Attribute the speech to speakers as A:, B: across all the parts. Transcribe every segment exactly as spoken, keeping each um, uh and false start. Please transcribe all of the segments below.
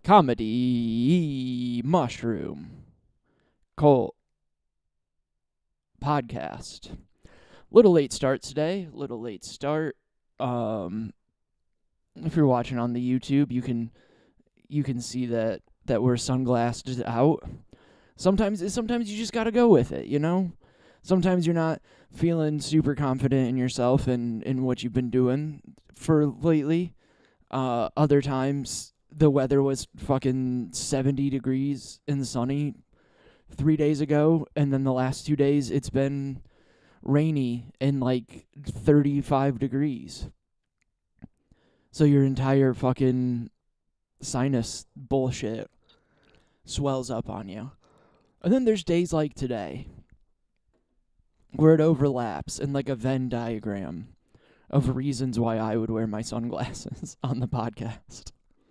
A: Comedy Mushroom Cult Podcast. Little late start today. Little late start. Um, if you're watching on the YouTube, you can you can see that that we're sunglassed out. Sometimes sometimes you just gotta go with it, you know. Sometimes you're not feeling super confident in yourself and in what you've been doing for lately. Uh, other times the weather was fucking seventy degrees and sunny three days ago, and then the last two days it's been rainy and like thirty-five degrees. So your entire fucking sinus bullshit swells up on you. And then there's days like today where it overlaps in like a Venn diagram of reasons why I would wear my sunglasses on the podcast.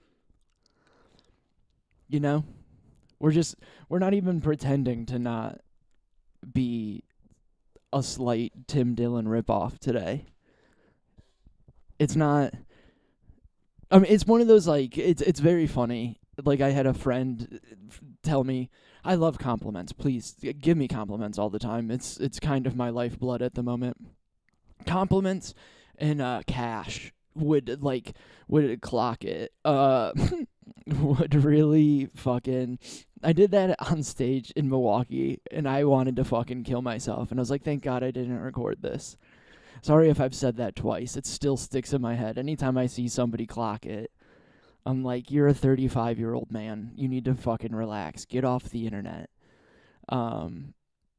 A: You know? We're just, we're not even pretending to not be a slight Tim Dillon ripoff today. It's not, I mean, it's one of those, like, it's it's very funny. Like, I had a friend tell me, I love compliments. Please, give me compliments all the time. It's it's kind of my lifeblood at the moment. Compliments and uh, cash would, like, would clock it. Uh, would really fucking, I did that on stage in Milwaukee, and I wanted to fucking kill myself. And I was like, thank God I didn't record this. Sorry if I've said that twice. It still sticks in my head. Anytime I see somebody clock it, I'm like, you're a thirty-five-year-old man. You need to fucking relax. Get off the internet. Um,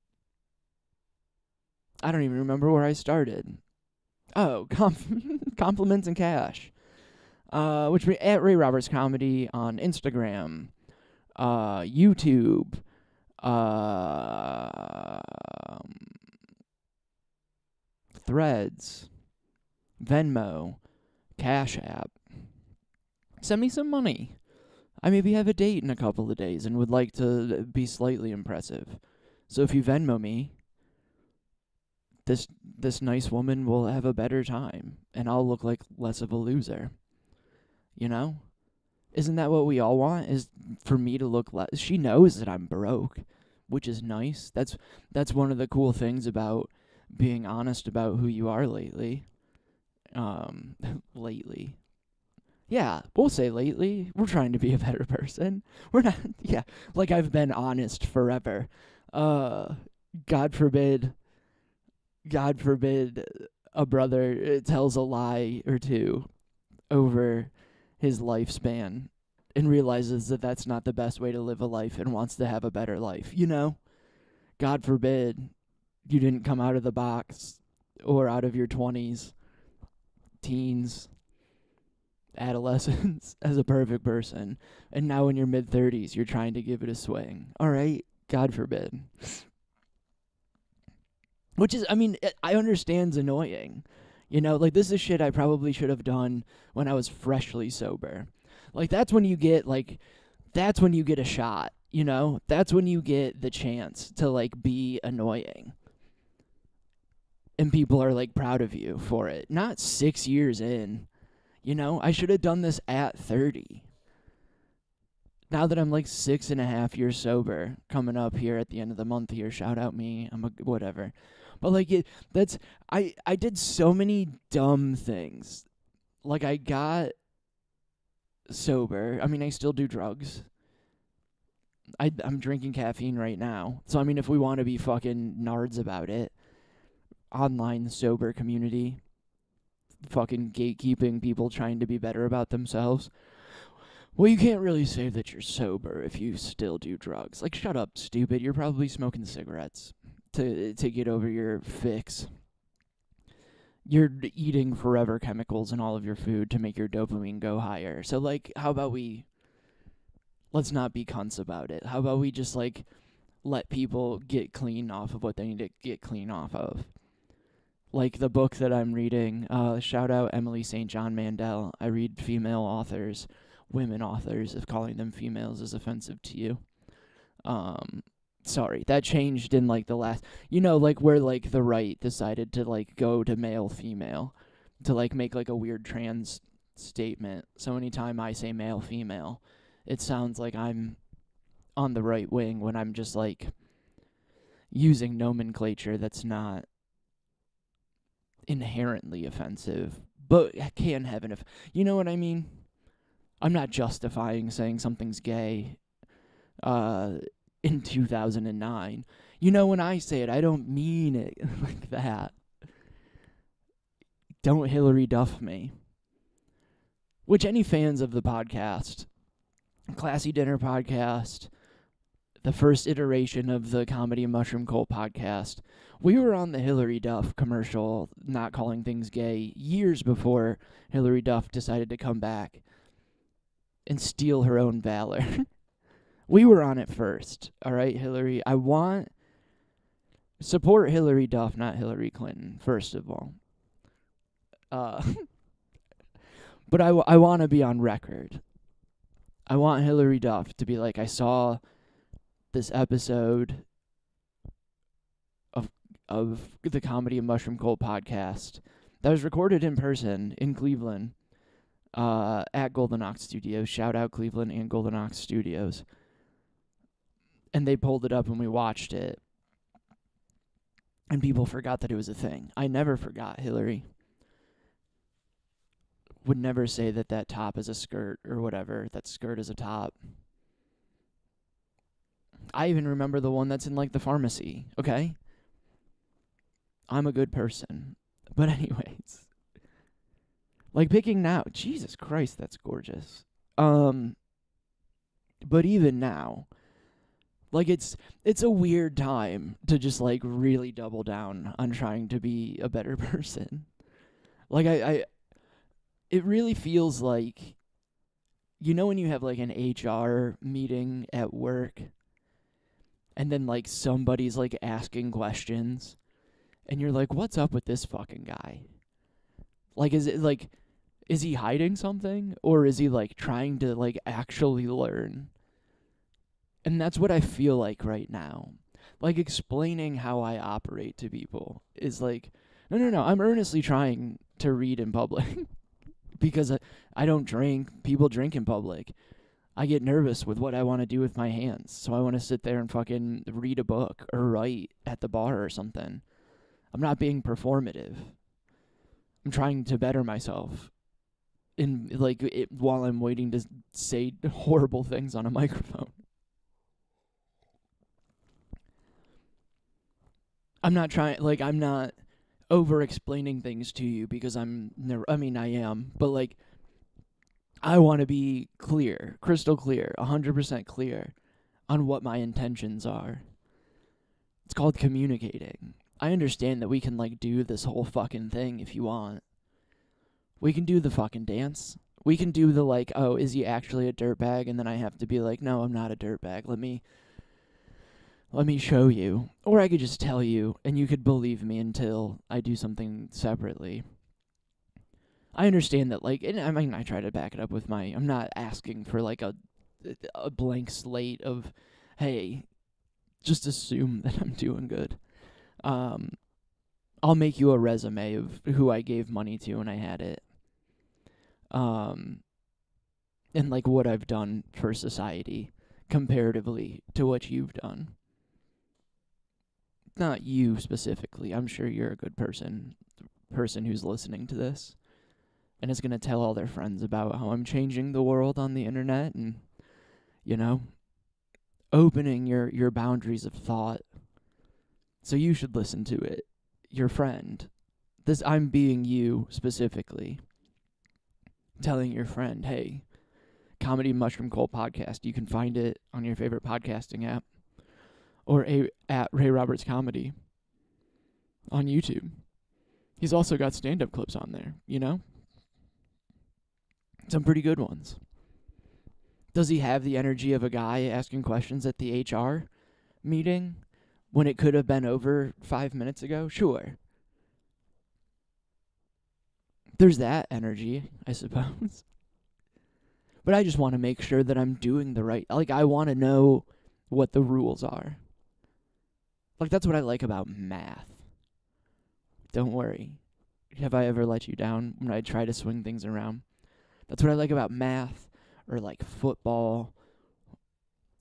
A: I don't even remember where I started. Oh, comp- compliments and cash. Uh, which we at Ray Roberts Comedy on Instagram, uh, YouTube, uh, Threads, Venmo, Cash App. Send me some money. I maybe have a date in a couple of days and would like to be slightly impressive. So if you Venmo me, this this nice woman will have a better time, and I'll look like less of a loser. You know? Isn't that what we all want? Is for me to look less. She knows that I'm broke, which is nice. That's that's one of the cool things about being honest about who you are lately. Um, lately. Yeah, we'll say lately. We're trying to be a better person. We're not, yeah, like I've been honest forever. Uh, God forbid, God forbid a brother tells a lie or two over his lifespan and realizes that that's not the best way to live a life and wants to have a better life, you know? God forbid you didn't come out of the box or out of your twenties, teens, adolescence as a perfect person, and now in your mid-thirties you're trying to give it a swing. All right? God forbid. Which is, I mean, I understand's annoying. You know, like, this is shit I probably should have done when I was freshly sober. Like, that's when you get, like, that's when you get a shot, you know? That's when you get the chance to, like, be annoying. And people are, like, proud of you for it. Not six years in. You know, I should have done this at thirty. Now that I'm, like, six and a half years sober, coming up here at the end of the month here, shout out me, I'm a, whatever. But, like, it, that's, I, I did so many dumb things. Like, I got sober. I mean, I still do drugs. I, I'm drinking caffeine right now. So, I mean, if we want to be fucking nards about it, online sober community, fucking gatekeeping people trying to be better about themselves. Well, you can't really say that you're sober if you still do drugs. Like, shut up, stupid. You're probably smoking cigarettes to to get over your fix. You're eating forever chemicals in all of your food to make your dopamine go higher. So, like, how about we, let's not be cunts about it. How about we just, like, let people get clean off of what they need to get clean off of? Like the book that I'm reading, uh, shout out Emily Saint John Mandel. I read female authors, women authors. If calling them females is offensive to you. Um, sorry, that changed in like the last, you know, like where like the right decided to like go to male female to like make like a weird trans statement. So anytime I say male female, it sounds like I'm on the right wing when I'm just like using nomenclature that's not inherently offensive, but can have an eff- you know what I mean? I'm not justifying saying something's gay uh, in two thousand nine. You know, when I say it, I don't mean it like that. Don't Hillary Duff me. Which any fans of the podcast, Classy Dinner Podcast, the first iteration of the Comedy and Mushroom Cult podcast, we were on the Hillary Duff commercial, not calling things gay, years before Hillary Duff decided to come back and steal her own valor. We were on it first, all right, Hillary? I want... Support Hillary Duff, not Hillary Clinton, first of all. Uh, but I, w- I want to be on record. I want Hillary Duff to be like, I saw this episode of of the Comedy and Mushroom Cult podcast that was recorded in person in Cleveland uh, at Golden Ox Studios. Shout out Cleveland and Golden Ox Studios. And they pulled it up and we watched it. And people forgot that it was a thing. I never forgot, Hillary. Would never say that that top is a skirt or whatever. That skirt is a top. I even remember the one that's in, like, the pharmacy, okay? I'm a good person. But anyways. Like, picking now. Jesus Christ, that's gorgeous. Um, but even now, like, it's it's a weird time to just, like, really double down on trying to be a better person. Like, I... I it really feels like, you know when you have, like, an H R meeting at work, and then, like, somebody's, like, asking questions, and you're like, what's up with this fucking guy? Like, is it, like, is he hiding something? Or is he, like, trying to, like, actually learn? And that's what I feel like right now. Like, explaining how I operate to people is like, no, no, no, I'm earnestly trying to read in public. Because I, I don't drink. People drink in public. I get nervous with what I want to do with my hands. So I want to sit there and fucking read a book or write at the bar or something. I'm not being performative. I'm trying to better myself. In like it, while I'm waiting to say horrible things on a microphone. I'm not trying, like, I'm not over-explaining things to you because I'm, never, I mean, I am, but, like, I want to be clear, crystal clear, one hundred percent clear on what my intentions are. It's called communicating. I understand that we can, like, do this whole fucking thing if you want. We can do the fucking dance. We can do the, like, oh, is he actually a dirtbag? And then I have to be like, no, I'm not a dirtbag. Let me... Let me show you. Or I could just tell you, and you could believe me until I do something separately. I understand that, like, and I mean, I try to back it up with my, I'm not asking for, like, a, a blank slate of, hey, just assume that I'm doing good. Um, I'll make you a resume of who I gave money to when I had it. Um, and, like, what I've done for society comparatively to what you've done. Not you specifically. I'm sure you're a good person, person who's listening to this, and is going to tell all their friends about how I'm changing the world on the internet and, you know, opening your, your boundaries of thought. So you should listen to it. Your friend. This, I'm being you specifically. Telling your friend, hey, Comedy Mushroom Cult Podcast. You can find it on your favorite podcasting app. Or a, at Ray Roberts Comedy on YouTube. He's also got stand-up clips on there, you know? Some pretty good ones. Does he have the energy of a guy asking questions at the H R meeting when it could have been over five minutes ago? Sure. There's that energy, I suppose. But I just want to make sure that I'm doing the right... Like, I want to know what the rules are. Like, that's what I like about math. Don't worry. Have I ever let you down when I try to swing things around? That's what I like about math, or, like, football,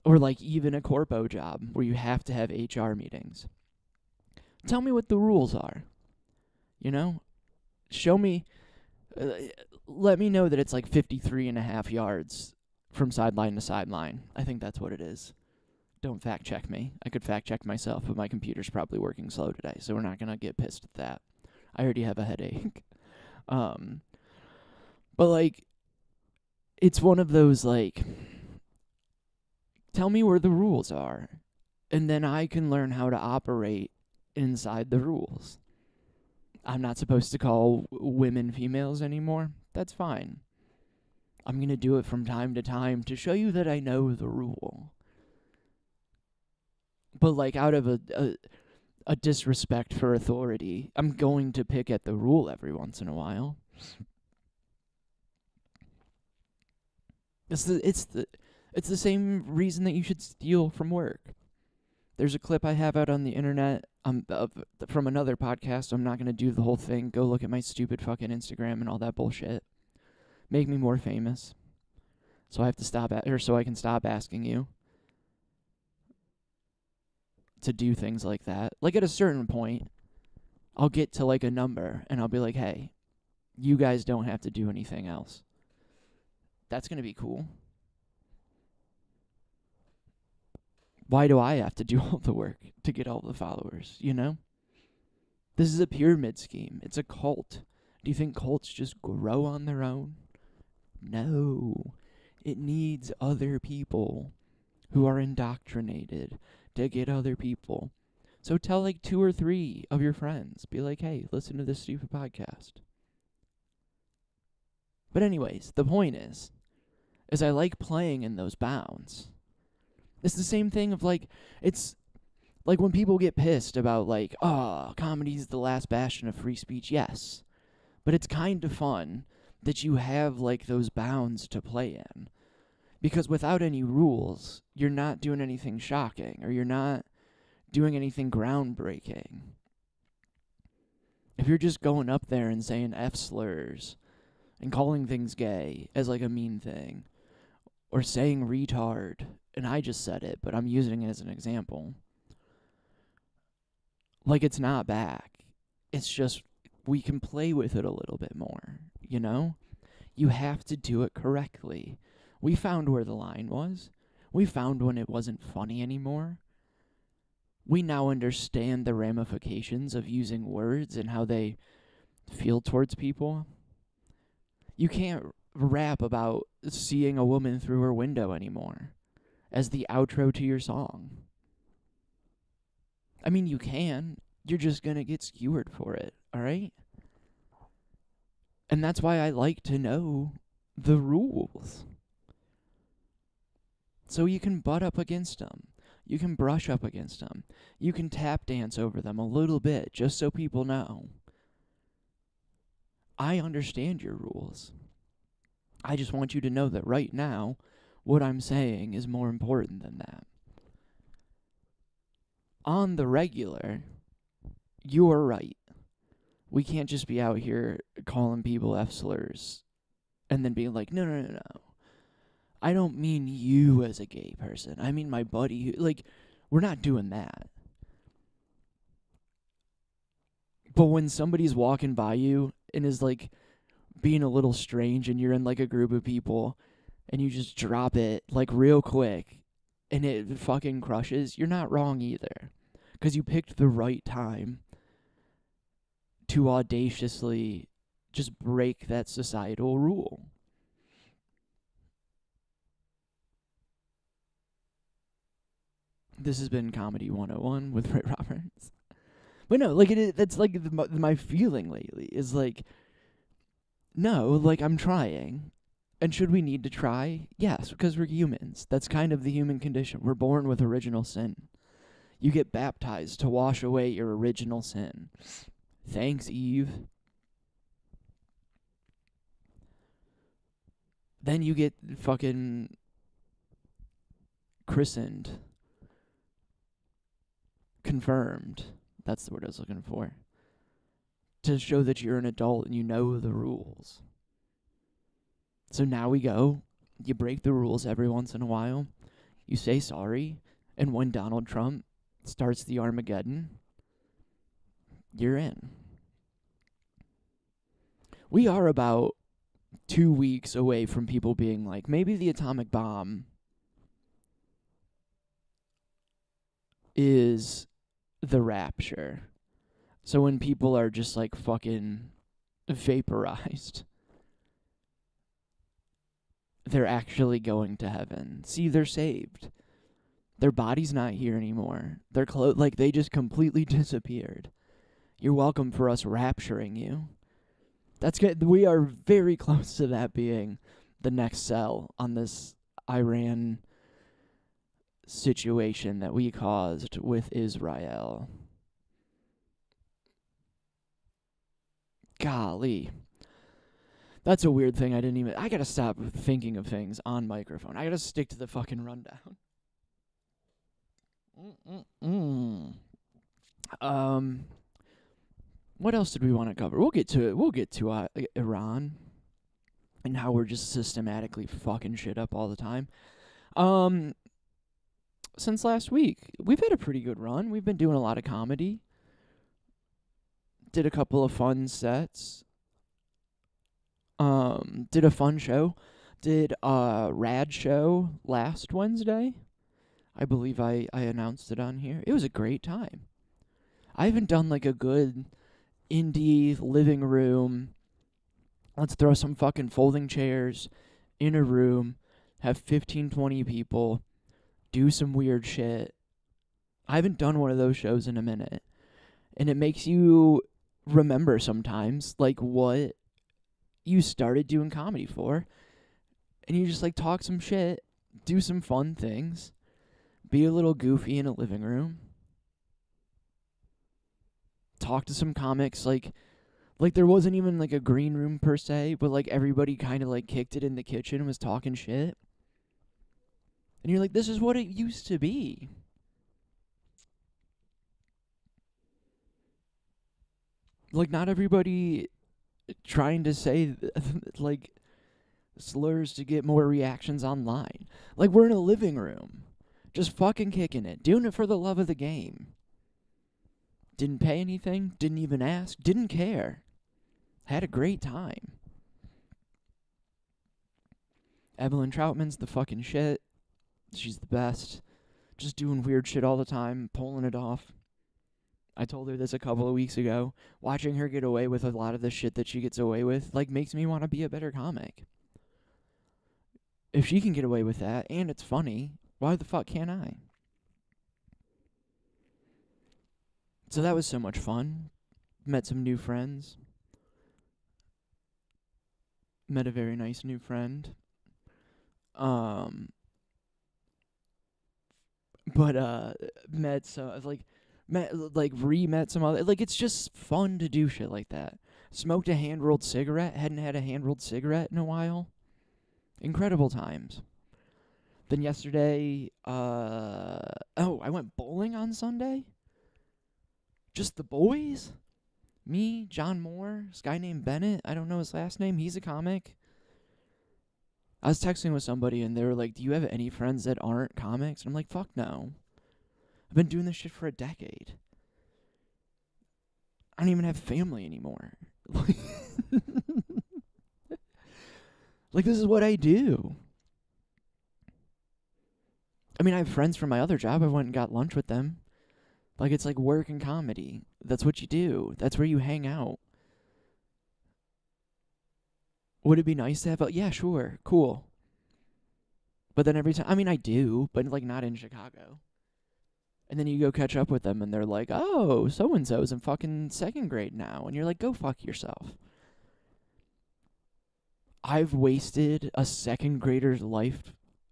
A: Or like even a corpo job where you have to have H R meetings. Tell me what the rules are. You know? Show me, uh, let me know that it's like fifty-three and a half yards from sideline to sideline. I think that's what it is. Don't fact check me. I could fact check myself, but my computer's probably working slow today, so we're not going to get pissed at that. I already have a headache. um, but like, it's one of those like, tell me where the rules are, and then I can learn how to operate inside the rules. I'm not supposed to call women females anymore. That's fine. I'm going to do it from time to time to show you that I know the rule. But like out of a, a a disrespect for authority, I'm going to pick at the rule every once in a while. It's the it's the it's the same reason that you should steal from work. There's a clip I have out on the internet um, of, from another podcast. I'm not going to do the whole thing. Go look at my stupid fucking Instagram and all that bullshit. Make me more famous. So I have to stop at, or so I can stop asking you to do things like that. Like at a certain point, I'll get to like a number and I'll be like, hey, you guys don't have to do anything else. That's going to be cool. Why do I have to do all the work to get all the followers, you know? This is a pyramid scheme. It's a cult. Do you think cults just grow on their own? No. It needs other people who are indoctrinated to get other people. So tell like two or three of your friends. Be like, hey, listen to this stupid podcast. But anyways, the point is, is I like playing in those bounds. It's the same thing of like, it's like when people get pissed about like, oh, comedy's the last bastion of free speech. Yes. But it's kind of fun that you have like those bounds to play in. Because without any rules, you're not doing anything shocking, or you're not doing anything groundbreaking. If you're just going up there and saying F slurs and calling things gay as like a mean thing, or saying retard, and I just said it, but I'm using it as an example. Like, it's not back. It's just, we can play with it a little bit more, you know? You have to do it correctly. We found where the line was. We found when it wasn't funny anymore. We now understand the ramifications of using words and how they feel towards people. You can't rap about seeing a woman through her window anymore as the outro to your song. I mean, you can. You're just going to get skewered for it, all right? And that's why I like to know the rules. So you can butt up against them. You can brush up against them. You can tap dance over them a little bit just so people know. I understand your rules. I just want you to know that right now, what I'm saying is more important than that. On the regular, you're right. We can't just be out here calling people F slurs and then being like, no, no, no, no. I don't mean you as a gay person. I mean my buddy. Who, like, we're not doing that. But when somebody's walking by you and is like being a little strange and you're in like a group of people and you just drop it like real quick and it fucking crushes, you're not wrong either. Because you picked the right time to audaciously just break that societal rule. This has been Comedy one oh one with Ray Roberts. But no, like, it, that's like the, my feeling lately is like, no, like, I'm trying. And should we need to try? Yes, because we're humans. That's kind of the human condition. We're born with original sin. You get baptized to wash away your original sin. Thanks, Eve. Then you get fucking christened. Confirmed. That's the word I was looking for. To show that you're an adult and you know the rules. So now we go. You break the rules every once in a while. you say sorry, and when Donald Trump starts the Armageddon, you're in. We are about two weeks away from people being like, maybe the atomic bomb is the rapture. So when people are just like fucking vaporized, they're actually going to heaven. See, they're saved. Their body's not here anymore. Their clo- like they just completely disappeared. You're welcome for us rapturing you. That's good. We are very close to that being the next cell on this Iran situation that we caused with Israel. Golly. That's a weird thing I didn't even... I gotta stop thinking of things on microphone. I gotta stick to the fucking rundown. Mm-mm-mm. Um... What else did we want to cover? We'll get to it. We'll get to uh, Iran and how we're just systematically fucking shit up all the time. Um, since last week, we've had a pretty good run. We've been doing a lot of comedy. Did a couple of fun sets. Um, did a fun show. Did a rad show last Wednesday. I believe I, I announced it on here. It was a great time. I haven't done like a good indie living room. Let's throw some fucking folding chairs in a room, have fifteen, twenty people, do some weird shit. I haven't done one of those shows in a minute. And it makes you remember sometimes, like, what you started doing comedy for. And you just, like, talk some shit, do some fun things, be a little goofy in a living room. Talk to some comics, like, like there wasn't even, like, a green room per se, but, like, everybody kind of, like, kicked it in the kitchen and was talking shit. And you're like, this is what it used to be. Like, not everybody trying to say, like, slurs to get more reactions online. Like, we're in a living room, just fucking kicking it, doing it for the love of the game. Didn't pay anything, didn't even ask, didn't care. Had a great time. Evelyn Troutman's the fucking shit. She's the best. Just doing weird shit all the time, pulling it off. I told her this a couple of weeks ago. Watching her get away with a lot of the shit that she gets away with, like, makes me want to be a better comic. If she can get away with that, and it's funny, why the fuck can't I? So that was so much fun. Met some new friends. Met a very nice new friend. Um, but uh, met so like, met like re-met some other. Like, it's just fun to do shit like that. Smoked a hand-rolled cigarette. Hadn't had a hand-rolled cigarette in a while. Incredible times. Then yesterday, uh, oh, I went bowling on Sunday. Just the boys? Me, John Moore, this guy named Bennett. I don't know his last name. He's a comic. I was texting with somebody, and they were like, do you have any friends that aren't comics? And I'm like, fuck no. I've been doing this shit for a decade. I don't even have family anymore. Like, this is what I do. I mean, I have friends from my other job. I went and got lunch with them. Like, it's like work and comedy. That's what you do. That's where you hang out. Would it be nice to have a... Yeah, sure. Cool. But then every time... I mean, I do, but, like, not in Chicago. And then you go catch up with them, and they're like, oh, so-and-so's in fucking second grade now. And you're like, go fuck yourself. I've wasted a second grader's life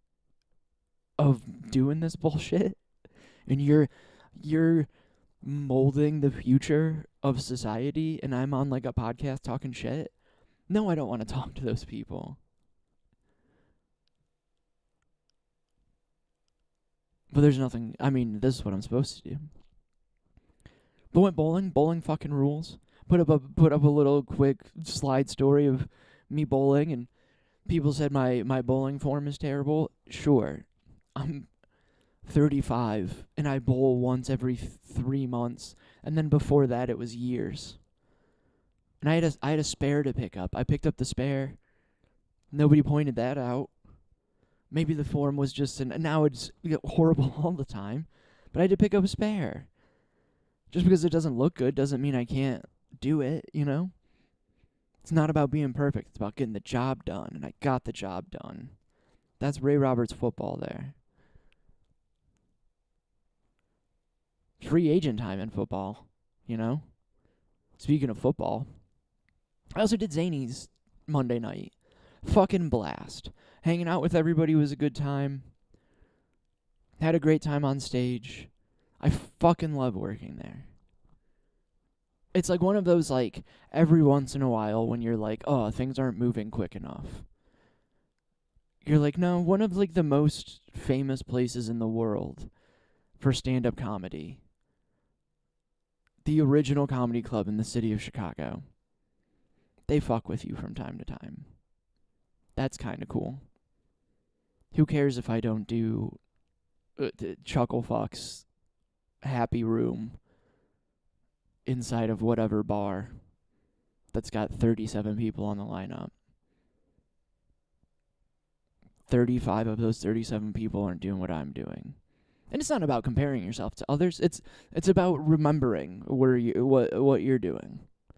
A: of doing this bullshit. And you're... You're molding the future of society, and I'm on, like, a podcast talking shit. No, I don't want to talk to those people. But there's nothing... I mean, this is what I'm supposed to do. But went bowling. Bowling fucking rules. Put up a, put up a little quick slide story of me bowling, and people said my, my bowling form is terrible. Sure. I'm... thirty-five, and I bowl once every th- three months, and then before that it was years. And I had a, I had a spare to pick up. I picked up the spare. Nobody pointed that out. Maybe the form was just an, now it's horrible all the time, but I had to pick up a spare. Just because it doesn't look good doesn't mean I can't do it, you know? It's not about being perfect. It's about getting the job done, and I got the job done. That's Ray Roberts football there. Free agent time in football, you know? Speaking of football, I also did Zany's Monday night. Fucking blast. Hanging out with everybody was a good time. Had a great time on stage. I fucking love working there. It's like one of those, like, every once in a while when you're like, oh, things aren't moving quick enough. You're like, no, one of, like, the most famous places in the world for stand-up comedy. The original comedy club in the city of Chicago. They fuck with you from time to time. That's kind of cool. Who cares if I don't do uh, Chuckle Fuck's Happy Room inside of whatever bar that's got thirty-seven people on the lineup. thirty-five of those thirty-seven people aren't doing what I'm doing. And it's not about comparing yourself to others. It's it's about remembering where you what what you're doing.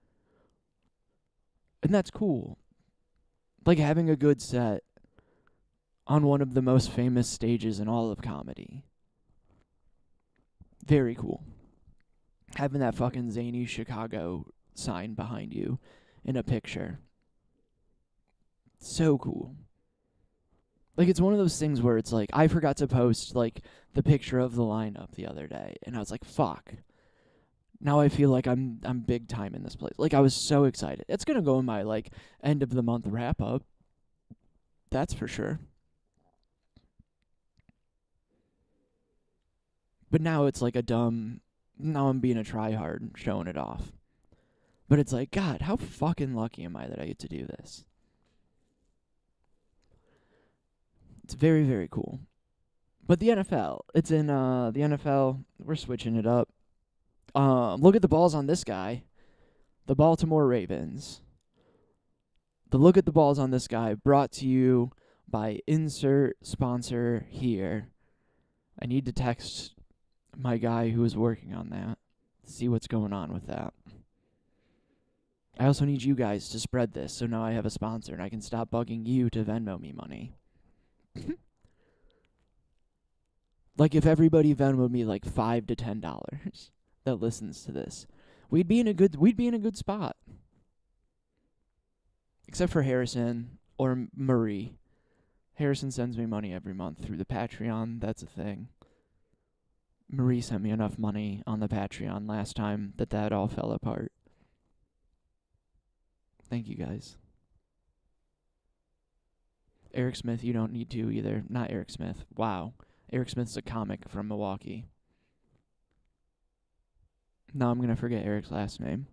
A: And that's cool. Like having a good set on one of the most famous stages in all of comedy. Very cool. Having that fucking Zany Chicago sign behind you in a picture. So cool. Like, it's one of those things where it's like, I forgot to post, like, the picture of the lineup the other day. And I was like, fuck. Now I feel like I'm I'm big time in this place. Like, I was so excited. It's going to go in my, like, end of the month wrap up. That's for sure. But now it's like a dumb, now I'm being a tryhard, showing it off. But it's like, God, how fucking lucky am I that I get to do this? It's very, very cool. But the N F L, it's in uh, the N F L, we're switching it up. Um, look at the balls on this guy. The Baltimore Ravens. The look at the balls on this guy brought to you by insert sponsor here. I need to text my guy who is working on that to see what's going on with that. I also need you guys to spread this so now I have a sponsor and I can stop bugging you to Venmo me money. Like if everybody Venmoed me like five to ten dollars that listens to this, we'd be in a good we'd be in a good spot. Except for Harrison or Marie. Harrison sends me money every month through the Patreon. That's a thing. Marie sent me enough money on the Patreon last time that that all fell apart. Thank you guys. Eric Smith, you don't need to either. Not Eric Smith. Wow. Eric Smith's a comic from Milwaukee. Now I'm going to forget Eric's last name.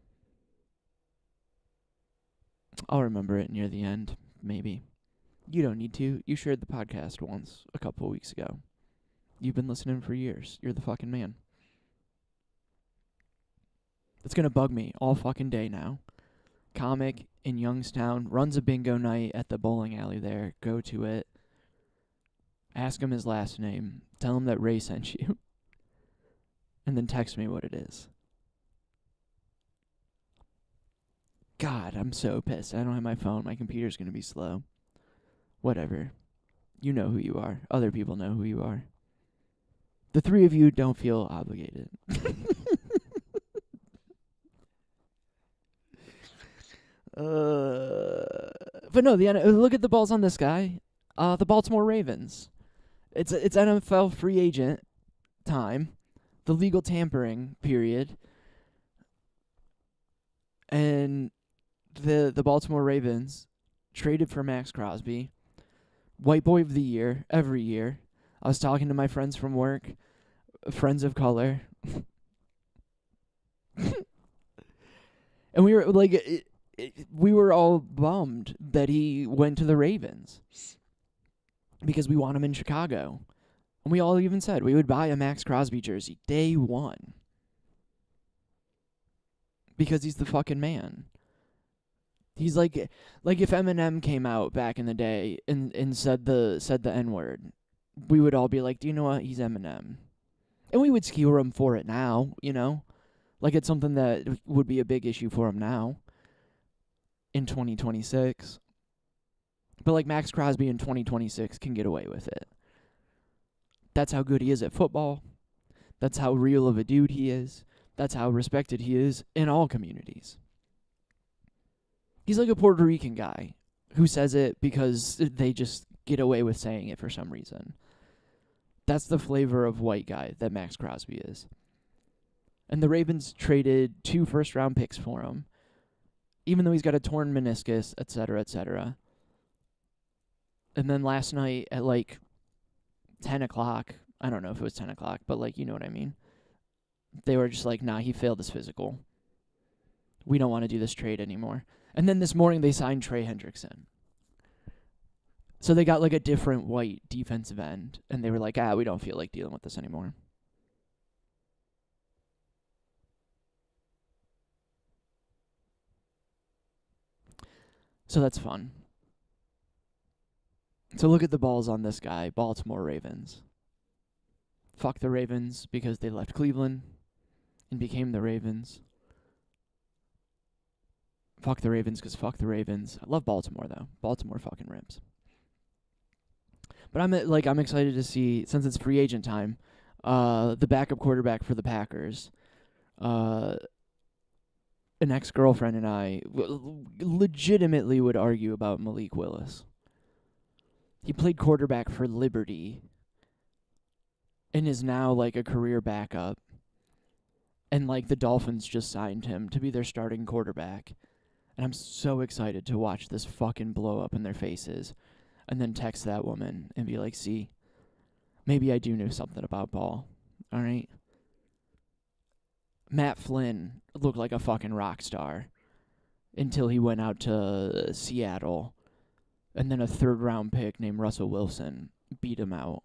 A: I'll remember it near the end, maybe. You don't need to. You shared the podcast once, a couple of weeks ago. You've been listening for years. You're the fucking man. It's going to bug me all fucking day now. Comic in Youngstown runs a bingo night at the bowling alley there. Go to it. Ask him his last name. Tell him that Ray sent you. And then text me what it is. God, I'm so pissed. I don't have my phone. My computer's going to be slow. Whatever. You know who you are. Other people know who you are. The three of you don't feel obligated. uh, but no, the look at the balls on this guy. Uh, the Baltimore Ravens. It's it's N F L free agent time, the legal tampering period, and the the Baltimore Ravens traded for Max Crosby, white boy of the year every year. I was talking to my friends from work, friends of color, and we were like, it, it, we were all bummed that he went to the Ravens because we want him in Chicago. And we all even said we would buy a Max Crosby jersey day one. Because he's the fucking man. He's like like if Eminem came out back in the day and, and said the said the N-word, we would all be like, do you know what? He's Eminem. And we would skewer him for it now, you know? Like it's something that would be a big issue for him now in twenty twenty-six. But like Max Crosby in twenty twenty-six can get away with it. That's how good he is at football. That's how real of a dude he is. That's how respected he is in all communities. He's like a Puerto Rican guy who says it because they just get away with saying it for some reason. That's the flavor of white guy that Max Crosby is. And the Ravens traded two first-round picks for him, even though he's got a torn meniscus, et cetera, et cetera. And then last night at like ten o'clock, I don't know if it was ten o'clock, but like, you know what I mean. They were just like, nah, he failed his physical. We don't want to do this trade anymore. And then this morning they signed Trey Hendrickson. So they got like a different white defensive end. And they were like, ah, we don't feel like dealing with this anymore. So that's fun. So look at the balls on this guy, Baltimore Ravens. Fuck the Ravens because they left Cleveland and became the Ravens. Fuck the Ravens because fuck the Ravens. I love Baltimore, though. Baltimore fucking rips. But I'm like I'm excited to see, since it's free agent time, uh, the backup quarterback for the Packers. Uh, an ex-girlfriend and I w- legitimately would argue about Malik Willis. He played quarterback for Liberty and is now like a career backup. And like the Dolphins just signed him to be their starting quarterback. And I'm so excited to watch this fucking blow up in their faces. And then text that woman and be like, see, maybe I do know something about ball. All right? Matt Flynn looked like a fucking rock star until he went out to Seattle. And then a third round pick named Russell Wilson beat him out.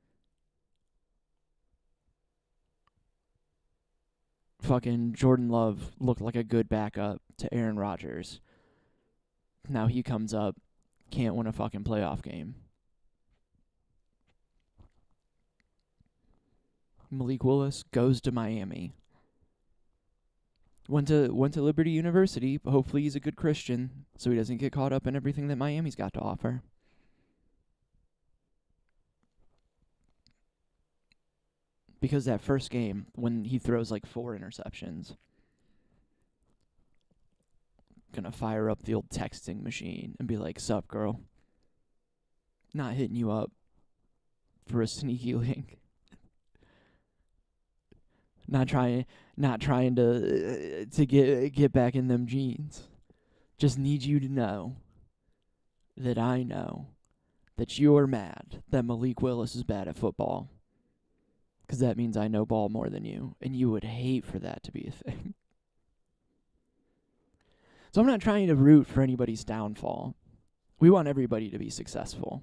A: Fucking Jordan Love looked like a good backup to Aaron Rodgers. Now he comes up, can't win a fucking playoff game. Malik Willis goes to Miami. Went to went to Liberty University. Hopefully he's a good Christian, so he doesn't get caught up in everything that Miami's got to offer. Because that first game, when he throws like four interceptions, gonna fire up the old texting machine and be like, sup, girl? Not hitting you up for a sneaky link. Not trying, not trying to uh, to get get back in them jeans. Just need you to know that I know that you're mad that Malik Willis is bad at football. Because that means I know ball more than you, and you would hate for that to be a thing. So I'm not trying to root for anybody's downfall. We want everybody to be successful.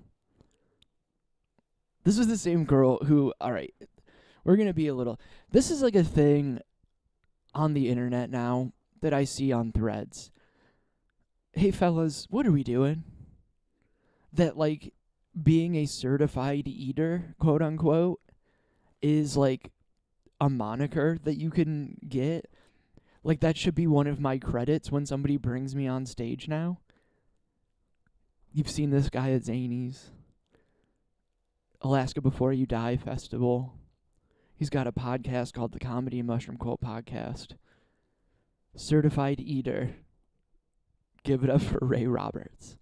A: This is the same girl who, all right, we're going to be a little... This is like a thing on the internet now that I see on threads. Hey, fellas, what are we doing? That, like, being a certified eater, quote unquote, is like a moniker that you can get. Like, that should be one of my credits when somebody brings me on stage now. You've seen this guy at Zanies. Alaska Before You Die Festival. He's got a podcast called the Comedy and Mushroom Cult Podcast. Certified eater. Give it up for Ray Roberts.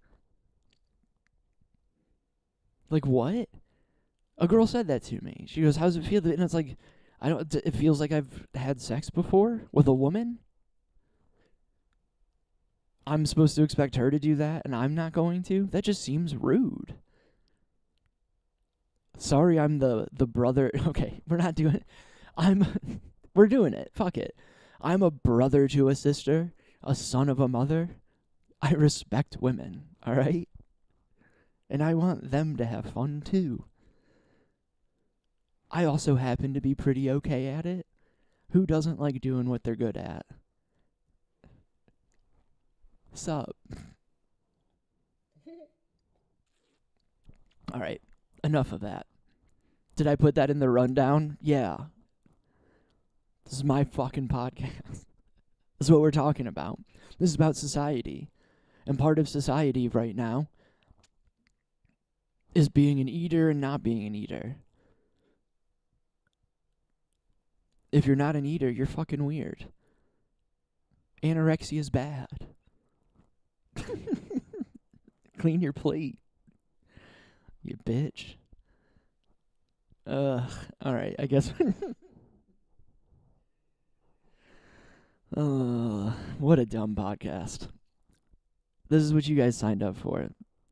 A: Like, what? A girl said that to me. She goes, how's it feel? And it's like, I don't, it feels like I've had sex before with a woman. I'm supposed to expect her to do that, and I'm not going to? That just seems rude. Sorry, I'm the, the brother. Okay, we're not doing it. I'm, we're doing it. Fuck it. I'm a brother to a sister, a son of a mother. I respect women, all right? And I want them to have fun, too. I also happen to be pretty okay at it. Who doesn't like doing what they're good at? Sup? Alright, enough of that. Did I put that in the rundown? Yeah. This is my fucking podcast. This is what we're talking about. This is about society. And part of society right now is being an eater and not being an eater. If you're not an eater, you're fucking weird. Anorexia is bad. Clean your plate. You bitch. Ugh. Alright, I guess. uh, what a dumb podcast. This is what you guys signed up for.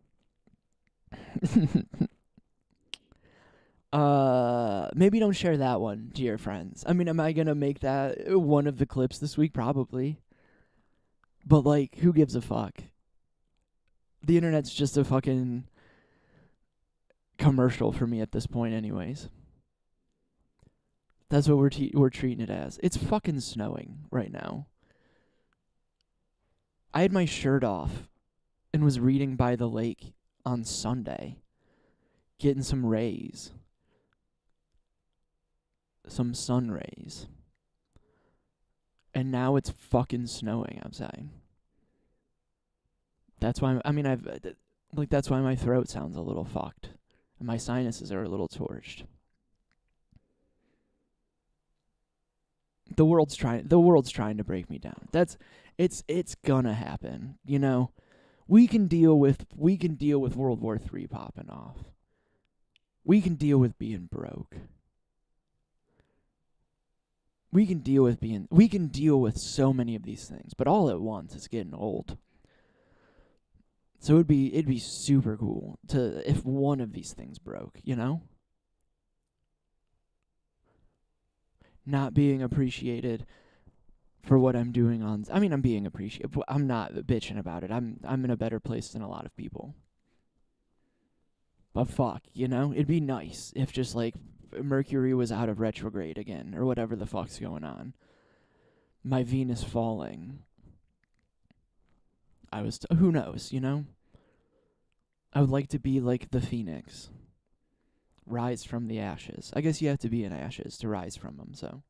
A: uh, maybe don't share that one to your friends. I mean, am I gonna make that one of the clips this week? Probably. But, like, who gives a fuck? The internet's just a fucking commercial for me at this point anyways. That's what we're te- we're treating it as. It's fucking snowing right now. I had my shirt off and was reading by the lake on Sunday, getting some rays. Some sun rays. And now it's fucking snowing outside. That's why, I mean, I've, like, that's why my throat sounds a little fucked. And my sinuses are a little torched. The world's trying, the world's trying to break me down. That's, it's, it's gonna happen, you know? We can deal with, we can deal with World War Three popping off. We can deal with being broke. We can deal with being, we can deal with so many of these things, but all at once it's getting old. So it'd be it'd be super cool to if one of these things broke, you know? Not being appreciated for what I'm doing on, I mean, I'm being appreciated. I'm not bitching about it. I'm I'm in a better place than a lot of people. But fuck, you know? It'd be nice if just like Mercury was out of retrograde again or whatever the fuck's going on. My Venus falling. I was, t- who knows, you know? I would like to be like the phoenix. Rise from the ashes. I guess you have to be in ashes to rise from them, so.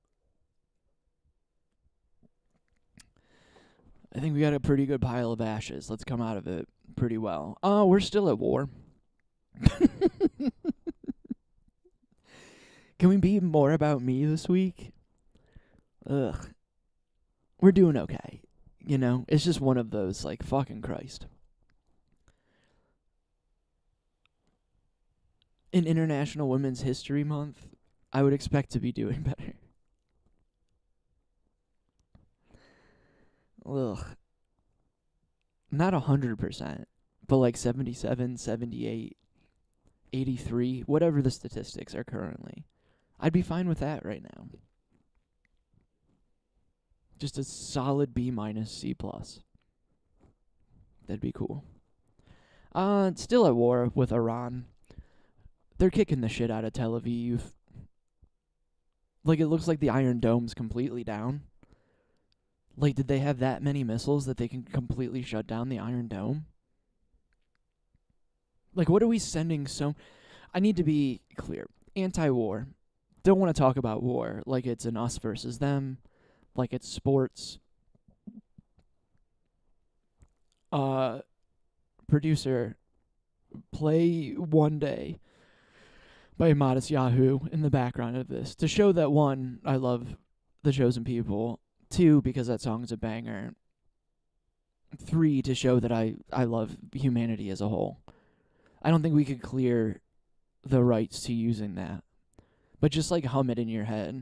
A: I think we got a pretty good pile of ashes. Let's come out of it pretty well. Oh, uh, we're still at war. Can we be more about me this week? Ugh. We're doing okay. You know, it's just one of those, like, fucking Christ. In International Women's History Month, I would expect to be doing better. Ugh. Not a hundred percent, but like seventy-seven, seventy-eight, eighty-three, whatever the statistics are currently. I'd be fine with that right now. Just a solid B minus C plus. That'd be cool. Uh, still at war with Iran. They're kicking the shit out of Tel Aviv. Like, it looks like the Iron Dome's completely down. Like, did they have that many missiles that they can completely shut down the Iron Dome? Like, what are we sending so... I need to be clear. Anti-war. Don't want to talk about war like it's an us versus them. Like it's sports. Uh, producer, play One Day by Modest Yahoo in the background of this to show that, one, I love The Chosen People. Two, because that song's a banger. Three, to show that I, I love humanity as a whole. I don't think we could clear the rights to using that. But just like hum it in your head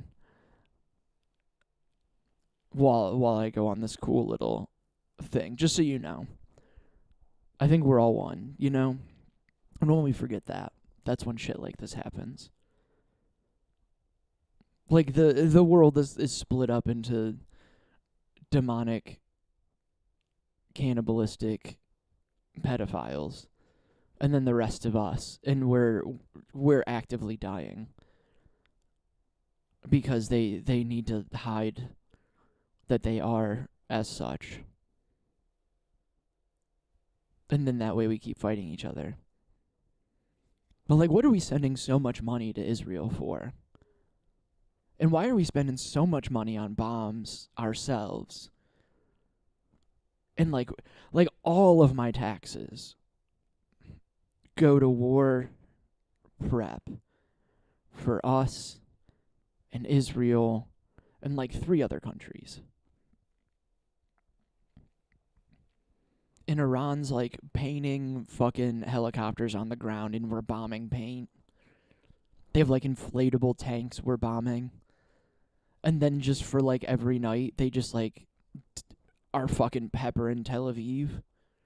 A: while while I go on this cool little thing, just so you know. I think we're all one, you know? And when we forget that, that's when shit like this happens. Like, the the world is, is split up into demonic, cannibalistic pedophiles, and then the rest of us, and we're we're actively dying. because they, they need to hide that they are as such. And then that way we keep fighting each other. But, like, what are we sending so much money to Israel for? And why are we spending so much money on bombs ourselves? And, like, like all of my taxes go to war prep for us and Israel and, like, three other countries. And Iran's, like, painting fucking helicopters on the ground, and we're bombing paint. They have, like, inflatable tanks we're bombing. And then just for, like, every night, they just, like, t- are fucking peppering Tel Aviv.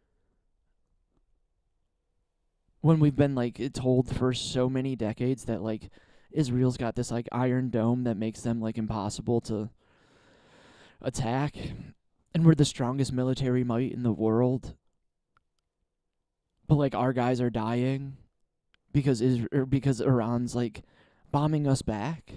A: When we've been, like, told for so many decades that, like, Israel's got this, like, iron dome that makes them, like, impossible to attack. And we're the strongest military might in the world. But, like, our guys are dying because is or because Iran's, like, bombing us back.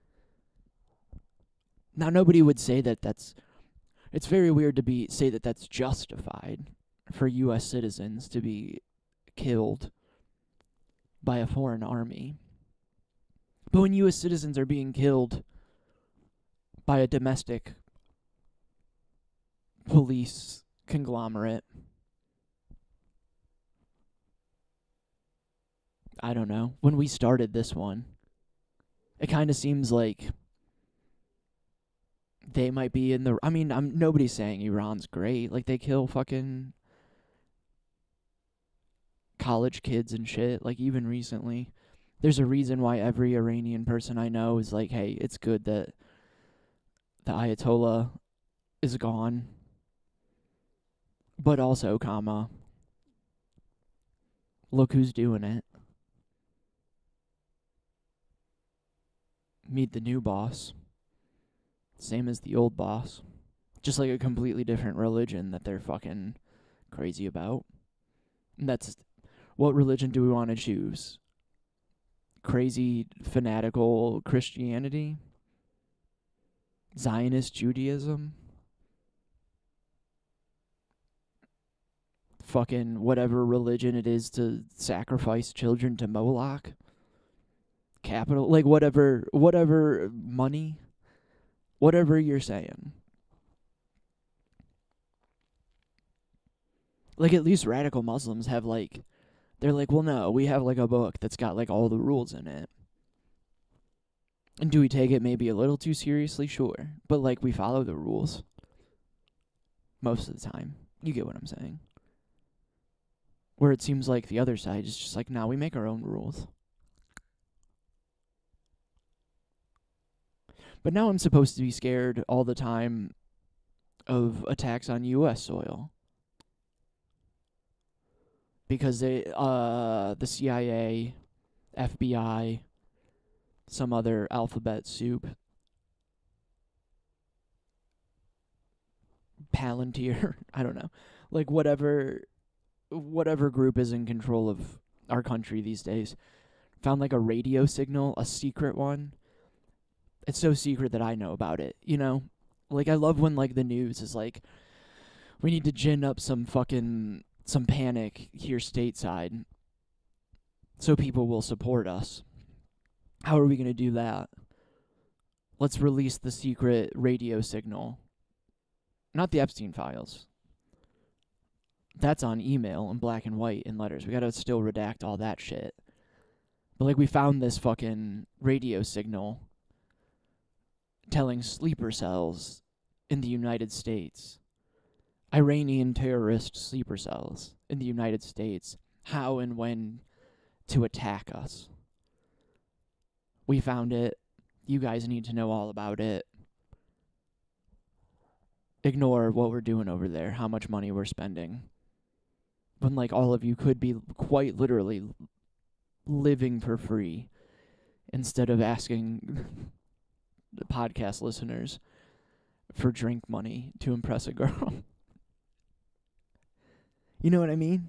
A: Now, nobody would say that that's... It's very weird to be say that that's justified for U S citizens to be killed by a foreign army. But when U S citizens are being killed by a domestic police conglomerate, I don't know. When we started this one, it kind of seems like they might be in the... I mean, I'm nobody's saying Iran's great. Like, they kill fucking college kids and shit. Like, even recently. There's a reason why every Iranian person I know is like, hey, it's good that the Ayatollah is gone. But also, comma, look who's doing it. Meet the new boss. Same as the old boss. Just like a completely different religion that they're fucking crazy about. And that's... What religion do we want to choose? Crazy, fanatical Christianity? Zionist Judaism? Fucking whatever religion it is to sacrifice children to Moloch? Capital? Like, whatever, whatever money... Whatever you're saying. Like, at least radical Muslims have, like... They're like, well, no, we have, like, a book that's got, like, all the rules in it. And do we take it maybe a little too seriously? Sure. But, like, we follow the rules. Most of the time. You get what I'm saying. Where it seems like the other side is just like, nah, we make our own rules. But now I'm supposed to be scared all the time of attacks on U S soil. Because they, uh, the C I A, F B I, some other alphabet soup, Palantir, I don't know. Like, whatever, whatever group is in control of our country these days, found, like, a radio signal, a secret one. It's so secret that I know about it, you know? Like, I love when, like, the news is like, we need to gin up some fucking, some panic here stateside so people will support us. How are we going to do that? Let's release the secret radio signal. Not the Epstein files. That's on email in black and white in letters. We gotta still redact all that shit. But, like, we found this fucking radio signal telling sleeper cells in the United States, Iranian terrorist sleeper cells in the United States, how and when to attack us. We found it. You guys need to know all about it. Ignore what we're doing over there, how much money we're spending. When, like, all of you could be quite literally living for free instead of asking the podcast listeners for drink money to impress a girl. You know what I mean?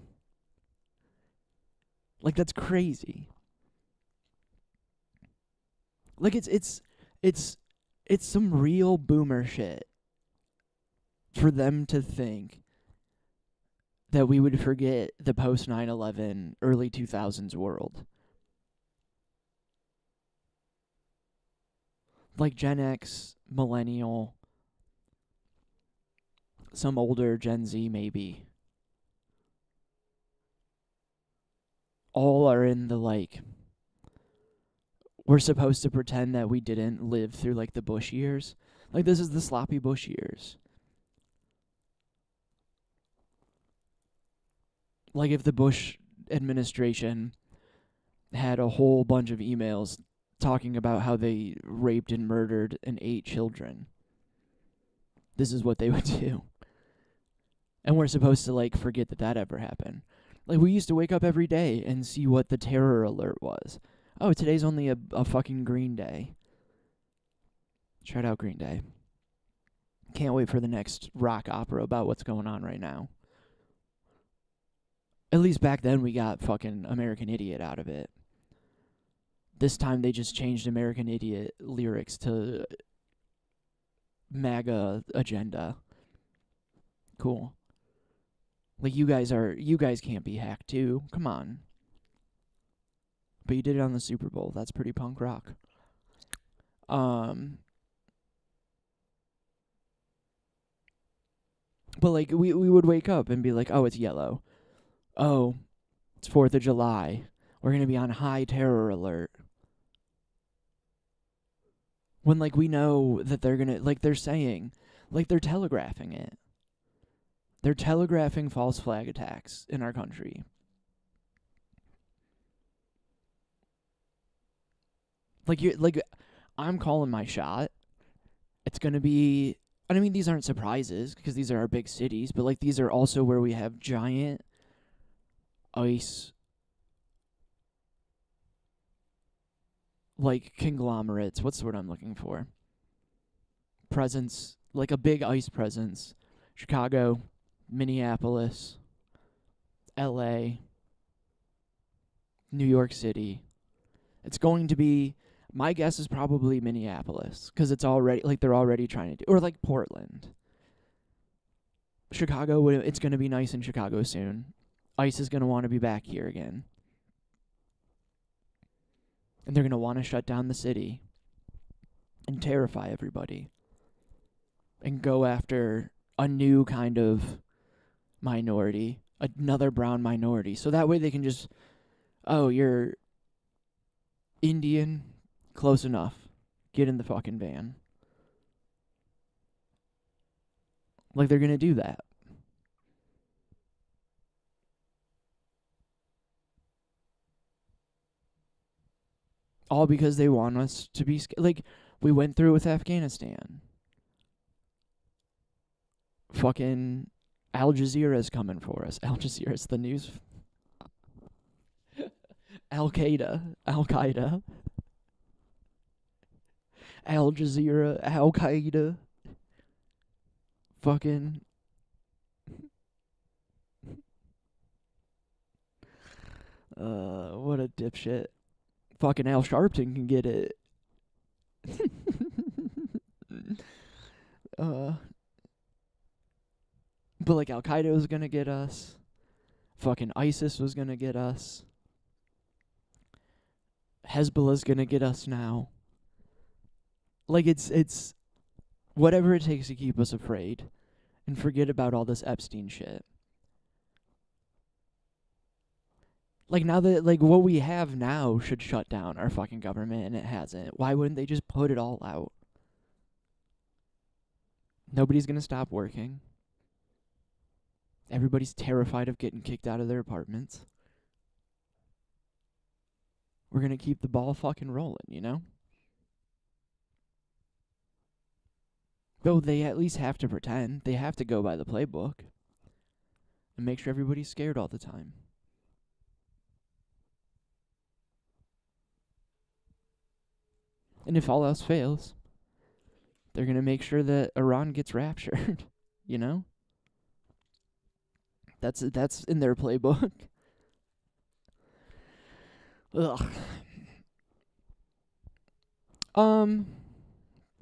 A: Like, that's crazy. Like, it's it's It's it's some real boomer shit for them to think that we would forget the post nine eleven, early two thousands world. Like Gen X, Millennial, some older Gen Z maybe. All are in the like, we're supposed to pretend that we didn't live through like the Bush years. Like this is the sloppy Bush years. Like if the Bush administration had a whole bunch of emails talking about how they raped and murdered and ate children, this is what they would do. And we're supposed to like forget that that ever happened. Like we used to wake up every day and see what the terror alert was. Oh, today's only a, a fucking Green Day. Shout out Green Day. Can't wait for the next rock opera about what's going on right now. At least back then we got fucking American Idiot out of it. This time they just changed American Idiot lyrics to MAGA agenda. Cool. Like you guys are, you guys can't be hacked too. Come on. But you did it on the Super Bowl. That's pretty punk rock. Um. But like we we would wake up and be like, oh, it's yellow. Oh, it's Fourth of July. We're gonna be on high terror alert. When like we know that they're gonna, like they're saying, like they're telegraphing it. They're telegraphing false flag attacks in our country. Like you, like I'm calling my shot. It's gonna be. I mean, these aren't surprises because these are our big cities, but like these are also where we have giant ice, like conglomerates. What's the word I'm looking for? Presence, like a big ice presence. Chicago, Minneapolis, L A, New York City. It's going to be, my guess is probably Minneapolis, because it's already, like, they're already trying to do, or like Portland. Chicago, it's going to be nice in Chicago soon. ICE is going to want to be back here again. And they're going to want to shut down the city and terrify everybody. And go after a new kind of minority, another brown minority. So that way they can just, oh, you're Indian, close enough. Get in the fucking van. Like they're going to do that. All because they want us to be scared. Like, we went through with Afghanistan. Fucking Al Jazeera's coming for us. Al Jazeera's the news. Al-Qaeda. Al-Qaeda. Al Jazeera. Al-Qaeda. Fucking... Uh, what a dipshit. Fucking Al Sharpton can get it. uh, but like Al Qaeda was gonna get us. Fucking ISIS was gonna get us. Hezbollah's gonna get us now. Like it's it's whatever it takes to keep us afraid and forget about all this Epstein shit. Like, now that, like, what we have now should shut down our fucking government, and it hasn't. Why wouldn't they just put it all out? Nobody's gonna stop working. Everybody's terrified of getting kicked out of their apartments. We're gonna keep the ball fucking rolling, you know? Though they at least have to pretend. They have to go by the playbook. And make sure everybody's scared all the time. And if all else fails, they're going to make sure that Iran gets raptured, you know? That's that's in their playbook. Ugh. Um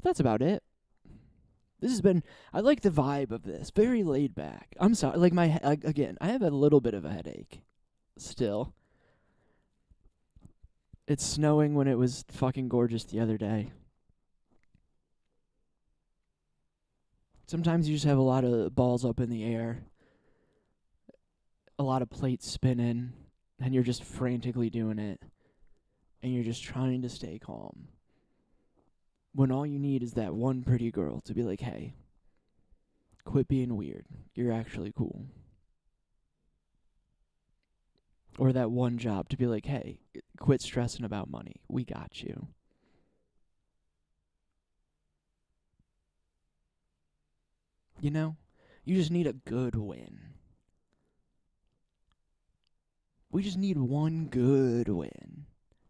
A: that's about it. This has been, I like the vibe of this. Very laid back. I'm sorry, like my, like, again, I have a little bit of a headache still. It's snowing when it was fucking gorgeous the other day. Sometimes you just have a lot of balls up in the air, a lot of plates spinning, and you're just frantically doing it, and you're just trying to stay calm. When all you need is that one pretty girl to be like, hey, quit being weird. You're actually cool. Or that one job to be like, hey, quit stressing about money. We got you. You know? You just need a good win. We just need one good win.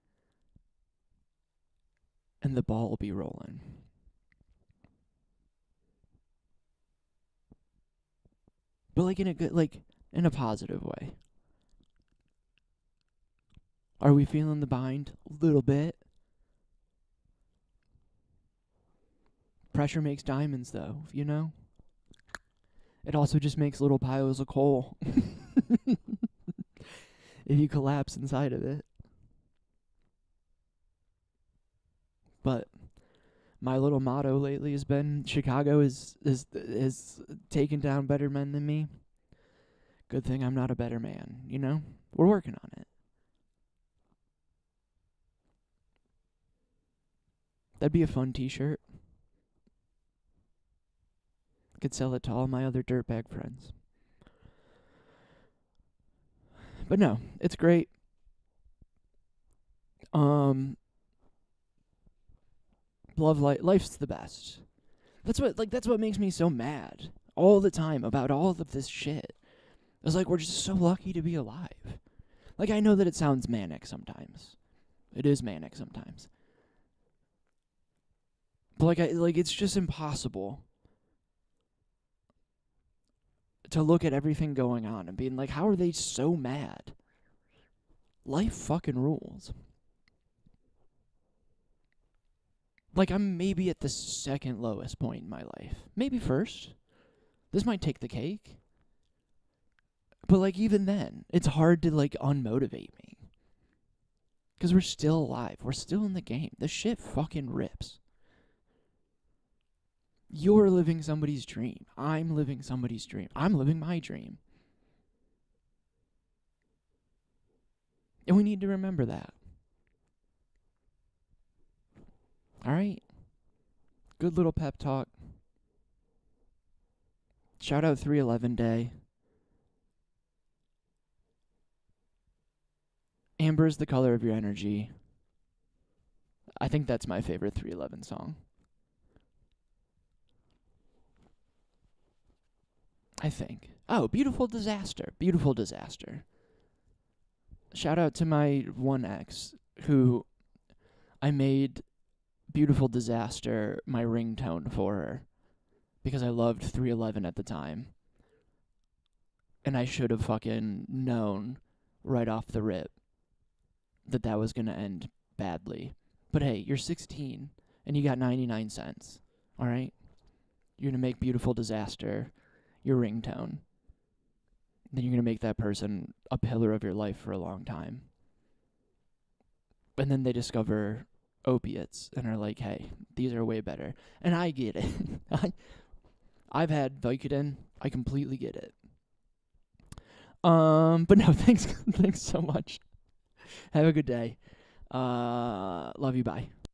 A: And the ball will be rolling. But like in a good, like in a positive way. Are we feeling the bind a little bit? Pressure makes diamonds, though, you know? It also just makes little piles of coal. If you collapse inside of it. But my little motto lately has been Chicago is is is taken down better men than me. Good thing I'm not a better man, you know? We're working on it. That'd be a fun t-shirt. Could sell it to all my other dirtbag friends. But no, it's great. Um Love life. Life's the best. That's what like that's what makes me so mad all the time about all of this shit. It's like we're just so lucky to be alive. Like I know that it sounds manic sometimes. It is manic sometimes. But like I like it's just impossible to look at everything going on and being like, how are they so mad? Life fucking rules. Like, I'm maybe at the second lowest point in my life. Maybe first. This might take the cake. But, like, even then, it's hard to, like, unmotivate me. Because we're still alive. We're still in the game. This shit fucking rips. You're living somebody's dream. I'm living somebody's dream. I'm living my dream. And we need to remember that. All right. Good little pep talk. Shout out three eleven Day. Amber is the color of your energy. I think that's my favorite three eleven song. I think. Oh, Beautiful Disaster. Beautiful Disaster. Shout out to my one ex who I made Beautiful Disaster my ringtone for her because I loved three eleven at the time. And I should have fucking known right off the rip that that was going to end badly. But hey, you're sixteen and you got ninety-nine cents. All right? You're going to make Beautiful Disaster your ringtone. Then you're going to make that person a pillar of your life for a long time. And then they discover opiates and are like, hey, these are way better. And I get it. I, I've had Vicodin. I completely get it. Um, but no, thanks, thanks so much. Have a good day. Uh, love you. Bye.